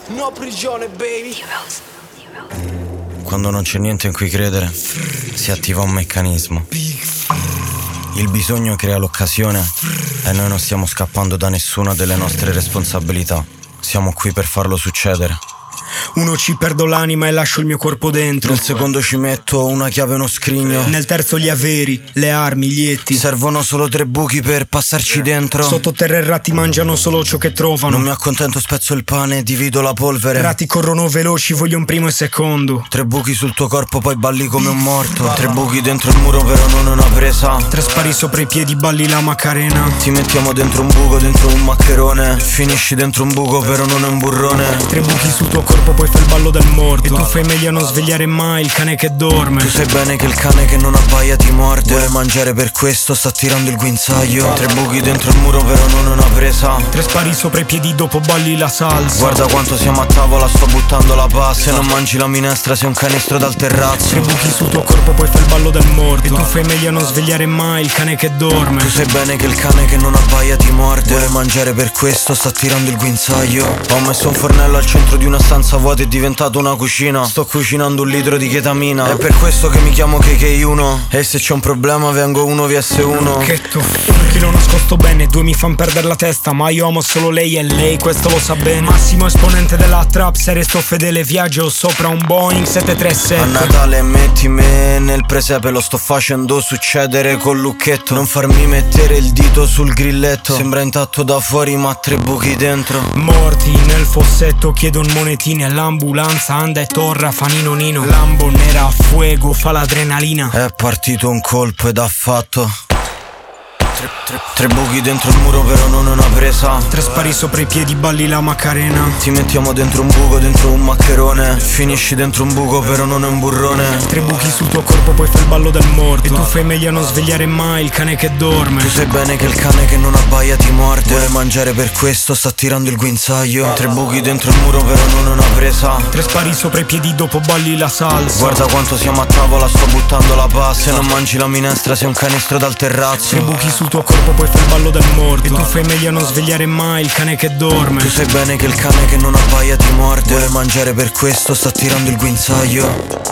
No prigione, baby. Quando non c'è niente in cui credere, si attiva un meccanismo. Il bisogno crea l'occasione e noi non stiamo scappando da nessuna delle nostre responsabilità. Siamo qui per farlo succedere. Uno ci perdo l'anima e lascio il mio corpo dentro. Nel secondo ci metto una chiave e uno scrigno. Nel terzo gli averi, le armi, gli etti. Servono solo 3 buchi per passarci dentro. Sottoterra i ratti mangiano solo ciò che trovano. Non mi accontento, spezzo il pane, divido la polvere. Ratti corrono veloci, voglio un primo e secondo. 3 buchi sul tuo corpo, poi balli come un morto. 3 buchi dentro il muro, però non una presa. 3 spari sopra i piedi, balli la Macarena. Ti mettiamo dentro un buco, dentro un maccherone. Finisci dentro un buco, però non è un burrone. 3 buchi sul tuo corpo, poi fai il ballo del morto. E tu fai meglio a non svegliare mai il cane che dorme. Tu sai bene che il cane che non abbaia ti morde. Vuole mangiare, per questo sta tirando il guinzaglio. 3 buchi dentro il muro, però non una presa. 3 spari sopra i piedi, dopo balli la salsa. Guarda quanto siamo a tavola, sto buttando la pasta. Se non mangi la minestra sei un canestro dal terrazzo. 3 buchi sul tuo corpo, poi fai il ballo del morto. E tu fai meglio a non svegliare mai il cane che dorme. Tu sai bene che il cane che non abbaia ti morde. Vuole mangiare, per questo sta tirando il guinzaglio. Ho messo un fornello al centro di una stanza vuota, è diventato una cucina. Sto cucinando 1 litro di ketamina. È per questo che mi chiamo KK1. E se c'è un problema vengo 1 vs 1. Che lo nascosto bene, 2 mi fan perdere la testa. Ma io amo solo lei e lei questo lo sa bene. Massimo esponente della trap, se resto fedele viaggio sopra un Boeing 737. A Natale metti me nel presepe, lo sto facendo succedere col lucchetto. Non farmi mettere il dito sul grilletto. Sembra intatto da fuori ma 3 buchi dentro. Morti nel fossetto, chiedono monetine all'ambulanza. Anda e torra, fanino nino. Lambo nera a fuego, fa l'adrenalina. È partito un colpo ed ha fatto 3 buchi dentro il muro, però non una presa. 3 spari sopra i piedi, balli la Macarena. Ti mettiamo dentro un buco, dentro un maccherone. Finisci dentro un buco, però non è un burrone. 3 buchi sul tuo corpo, poi fai il ballo del morto. E tu fai meglio a non svegliare mai il cane che dorme. Tu sai bene che il cane che non abbaia ti morde. Vuole mangiare, per questo sta tirando il guinzaglio. 3 buchi dentro il muro, però non una presa. 3 spari sopra i piedi, dopo balli la salsa. Guarda quanto siamo a tavola, sto buttando la pasta. Se non mangi la minestra sei un canestro dal terrazzo. 3 buchi sul tuo corpo, poi fai il ballo del morto. E tu fai meglio a non svegliare mai il cane che dorme. Tu sai bene che il cane che non abbaia ti morde. Vuole mangiare, per questo sta tirando il guinzaglio.